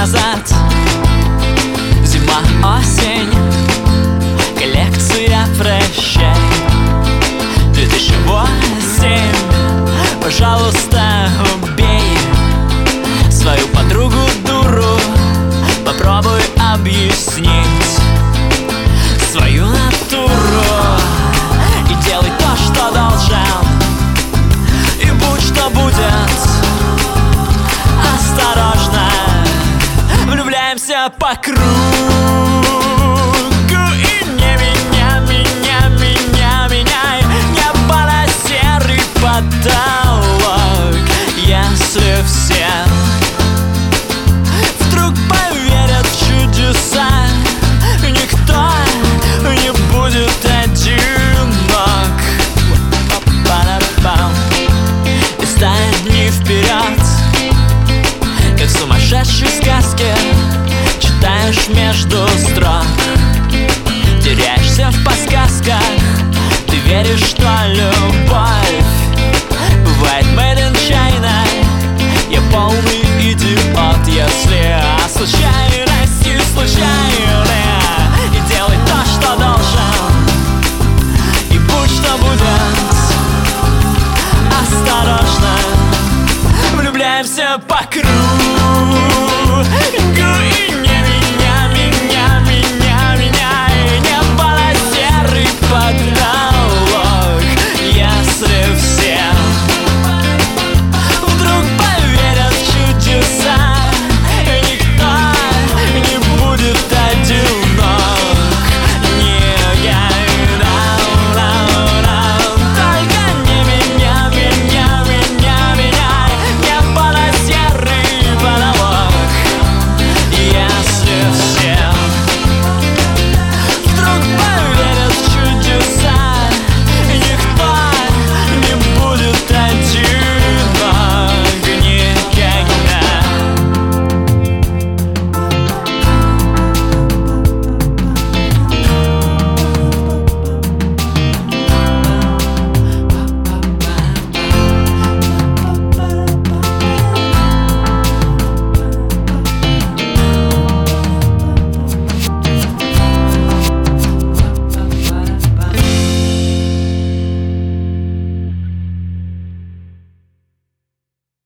назад. Зима, осень, коллекция прощай. 2008, пожалуйста, убей свою подругу дуру, попробуй объяснить свою натуру. И делай то, что должен, и будь что будет. Осторожно, влюбляемся по кругу. И не меняй небо на серый потолок. Если все вдруг поверят в чудеса, никто не будет одинок. И станет дни вперед, как в сумасшедшей сказке, читаешь между строк, теряешься в подсказках. Ты веришь, что любовь бывает made in China. Я полный идиот, если о случайности случайно. И делай то, что должен, и будь что будет. Осторожно, влюбляемся по кругу.